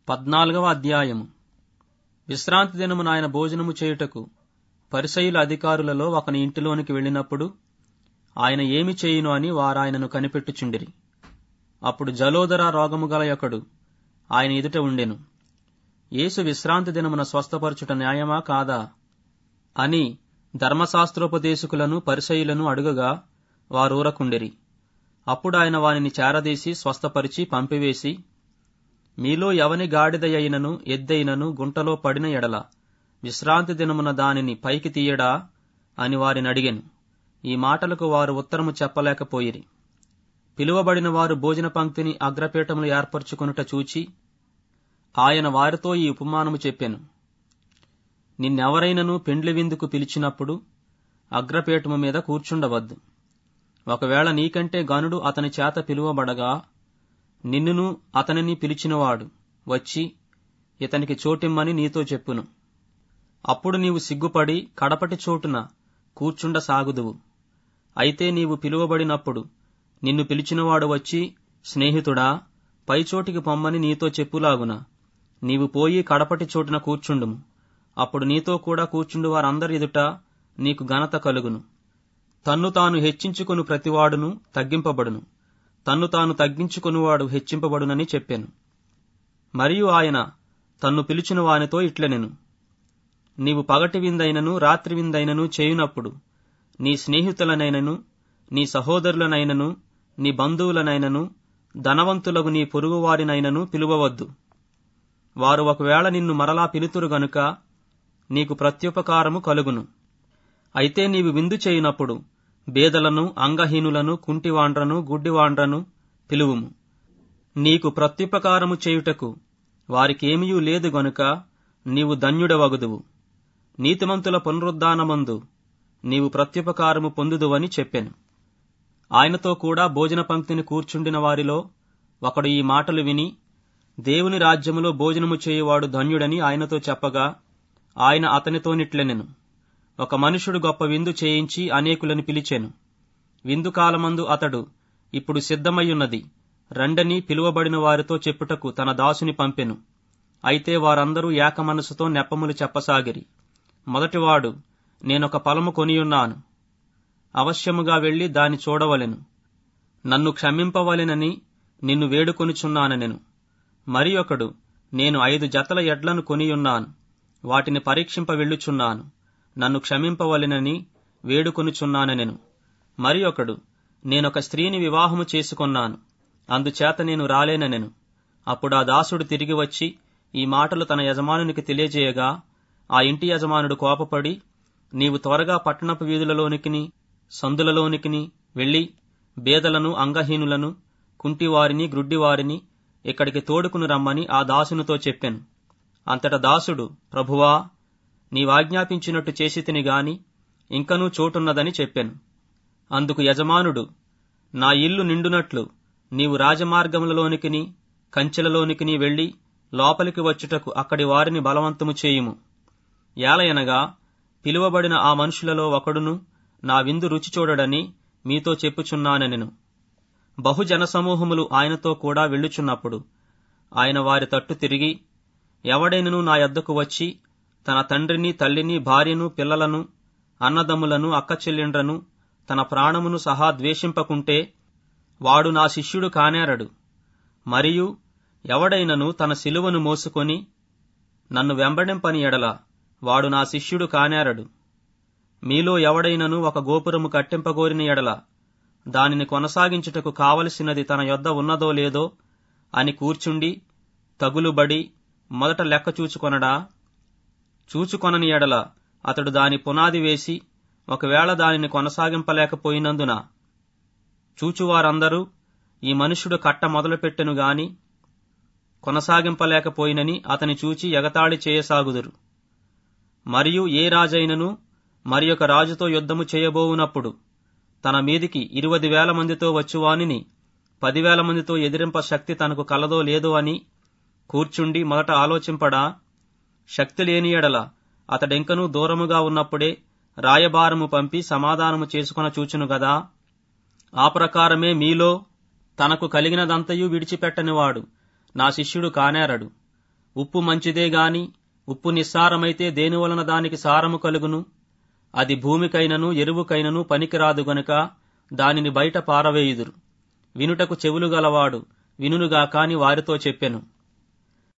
14వ అధ్యాయము. విశ్రాంతి దినమున ఆయన భోజనము చేయుటకు పరిసయ్యుల అధికారులలో ఒకని ఇంటిలోనికి వెళ్ళినప్పుడు ఆయన ఏమి చేయును అని వారాయనను కనిపెట్టుచుండిరి. అప్పుడు జలోదర రోగము గల ఒకడు ఆయన ఎదుట ఉండెను. యేసు విశ్రాంతి దినమున స్వస్థపరచుట న్యాయమా కాదా అని ధర్మశాస్త్రోపదేశకులను పరిసయ్యులను అడుగగా వారూరకుండిరి. అప్పుడు ఆయన వానిని చేరదీసి స్వస్థపరిచి పంపివేసి, మీలో ఎవని గాడిదయైనను ఎద్దైనను గుంటలో పడిన ఎడల విశ్రాంతి దినమున దానిని పైకి తీయడా అని వారిని అడిగెను. ఈ మాటలకు వారు ఉత్తరము చెప్పలేకపోయిరి. పిలువబడిన వారు భోజన పంక్తిని అగ్రపీఠములు ఏర్పరచుకొనుట చూచి ఆయన వారితో ఈ ఉపమానము చెప్పెను. నిన్నెవరైనను పెండ్లి విందుకు పిలిచినప్పుడు అగ్రపీఠము మీద కూర్చుండవద్దు. ఒకవేళ నీకంటే గనుడు అతని చేత పిలువబడగా నిన్నును అతనిని పిలిచినవాడు వచ్చి ఇతనికి చోటిమ్మని నీతో చెప్పును. అప్పుడు నీవు సిగ్గుపడి కడపటి చోటున కూర్చుండ సాగుదువు. అయితే నీవు పిలువబడినప్పుడు నిన్ను పిలిచినవాడు వచ్చి, స్నేహితుడా, పైచోటికి పొమ్మని నీతో చెప్పులాగున నీవు పోయి కడపటి చోటున కూర్చుండుము. అప్పుడు నీతో కూడా కూర్చుండు వారందరి ఎదుట నీకు ఘనత కలుగును. తన్ను తాను హెచ్చించుకొను ప్రతివాడును తగ్గింపబడును, తన్ను తాను తగ్గించుకొనువాడు హెచ్చింపబడునని చెప్పాను. మరియు ఆయన తన్ను పిలిచిన వానితో ఇట్లనెను, నీవు పగటి విందైనను రాత్రి విందైనను చేయునప్పుడు నీ స్నేహితులనైనను నీ సహోదరులనైనను నీ బంధువులనైనను ధనవంతులకు నీ పొరుగువారినైనను పిలువవద్దు. వారు ఒకవేళ నిన్ను మరలా పిలుతురు గనుక నీకు ప్రత్యుపకారము కలుగును. అయితే నీవు విందు చేయునప్పుడు బేదలను, అంగహీనులను, కుంటివాండ్రను, గుడ్డివాండ్రను పిలువుము. నీకు ప్రత్యుపకారము చేయుటకు వారికేమియూ లేదు గనుక నీవు ధన్యుడవగుదువు. నీతిమంతుల పునరుద్ధానమందు నీవు ప్రత్యుపకారము పొందుదువని చెప్పెను. ఆయనతో కూడా భోజన పంక్తిని కూర్చుండిన వారిలో ఒకడు ఈ మాటలు విని, దేవుని రాజ్యములో భోజనము చేయువాడు ధన్యుడని ఆయనతో చెప్పగా ఆయన అతనితోనిట్లనెను, ఒక మనుషుడు గొప్ప విందు చేయించి అనేకులను పిలిచెను. విందు కాలమందు అతడు, ఇప్పుడు సిద్ధమయ్యున్నది, రండని పిలువబడిన వారితో చెప్పుటకు తన దాసుని పంపెను. అయితే వారందరూ ఏకమనసుతో నెప్పములు చెప్పసాగిరి. మొదటివాడు, నేనొక పొలము కొనియున్నాను, అవశ్యముగా వెళ్లి దాని చూడవలెను, నన్ను క్షమింపవలెనని నిన్ను వేడుకొనుచున్నానెను. మరి ఒకడు, నేను 5 జతల ఎడ్లను కొనియున్నాను, వాటిని పరీక్షింప వెళ్ళుచున్నాను, నన్ను క్షమింపవలెనని వేడుకొనుచున్నానెను. మరి ఒకడు, నేనొక స్త్రీని వివాహము చేసుకొన్నాను, అందుచేత నేను రాలేనెను. అప్పుడు ఆ దాసుడు తిరిగి వచ్చి ఈ మాటలు తన యజమానునికి తెలియజేయగా ఆ ఇంటి యజమానుడు కోపపడి, నీవు త్వరగా పట్టణపు వీధులలోనికిని సందులలోనికిని వెళ్లి బేదలను, అంగహీనులను, కుంటివారిని, గ్రుడ్డివారిని ఇక్కడికి తోడుకుని రమ్మని ఆ దాసునితో చెప్పెను. అంతట దాసుడు, ప్రభువా, నీవాజ్ఞాపించినట్టు చేసితిని గాని ఇంకనూ చోటున్నదని చెప్పెను. అందుకు యజమానుడు, నా ఇల్లు నిండునట్లు నీవు రాజమార్గములలోనికిని కంచెలలోనికిని వెళ్లి లోపలికి వచ్చుటకు అక్కడి వారిని బలవంతము చేయుము. ఏలయనగా పిలువబడిన ఆ మనుషులలో ఒకడును నా విందు రుచి చూడడని మీతో చెప్పుచున్నానెను. బహుజనసమూహములు ఆయనతో కూడా వెళ్ళుచున్నప్పుడు ఆయన వారి తట్టు తిరిగి, ఎవడైనను నా యొద్దకు వచ్చి తన తండ్రిని, తల్లిని, భార్యను, పిల్లలను, అన్నదమ్ములను, అక్కచెల్లెండ్రను, తన ప్రాణమును సహా ద్వేషింపకుంటే వాడు నా శిష్యుడు కానేరడు. మరియు ఎవడైనను తన సిలువను మోసుకొని నన్ను వెంబడింపని ఎడల వాడు నా శిష్యుడు కానేరడు. మీలో ఎవడైనను ఒక గోపురము కట్టింపగోరిన ఎడల దానిని కొనసాగించుటకు కావలసినది తన యొద్ద ఉన్నదో లేదో అని కూర్చుండి తగులుబడి మొదట లెక్క చూచుకొనడా? చూచుకొనని ఎడల అతడు దాని పునాది వేసి ఒకవేళ దానిని కొనసాగింపలేకపోయినందున చూచువారందరూ ఈ మనుష్యుడు కట్ట మొదలుపెట్టెను గాని కొనసాగింపలేకపోయినని అతని చూచి ఎగతాళి చేయసాగుదురు. మరియు ఏ రాజైనను మరి ఒక రాజుతో యుద్ధము చేయబోవునప్పుడు తన మీదికి 20,000 మందితో వచ్చువానిని 10,000 మందితో ఎదిరింప శక్తి తనకు కలదో లేదో అని కూర్చుండి మొదట ఆలోచింపడా? శక్తి లేని ఎడల అతడెంకనూ దూరముగా ఉన్నప్పుడే రాయబారము పంపి సమాధానము చేసుకొన చూచును గదా. ఆ ప్రకారమే మీలో తనకు కలిగినదంతయు విడిచిపెట్టనివాడు నా శిష్యుడు కానేరడు. ఉప్పు మంచిదే గాని ఉప్పు నిస్సారమైతే దేనివలన దానికి సారము కలుగును? అది భూమికైనను ఎరువుకైనను పనికిరాదు గనుక దానిని బయట పారవేయుదురు. వినుటకు చెవులు గలవాడు వినునుగా కాని వారితో చెప్పెను.